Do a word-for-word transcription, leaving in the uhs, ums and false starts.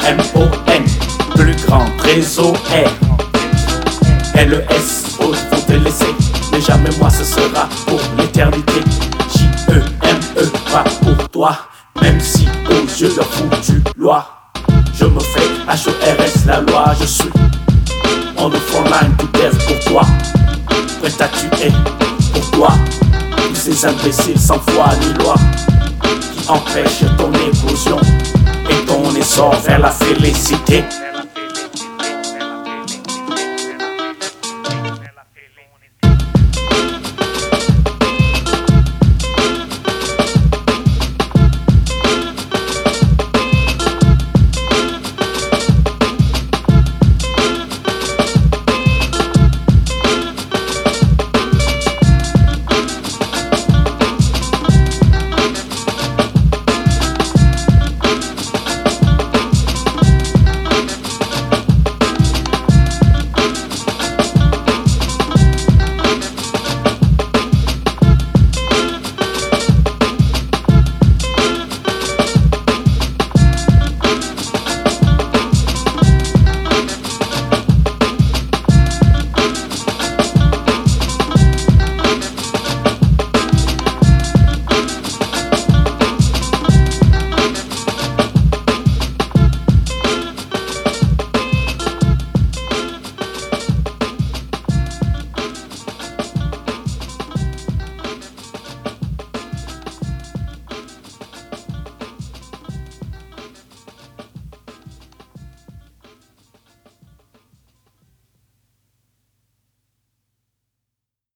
M O N, plus grand réseau R. L E S, autres vont te laisser, mais jamais moi ce sera pour l'éternité. J E M E, pas pour toi, même si aux yeux de foutu loi. Je me fais H O R S la loi, je suis on the front line to death pour toi, prêt à tuer pour toi. Tous ces imbéciles sans foi ni loi qui empêchent ton éclosion et ton essor vers la félicité.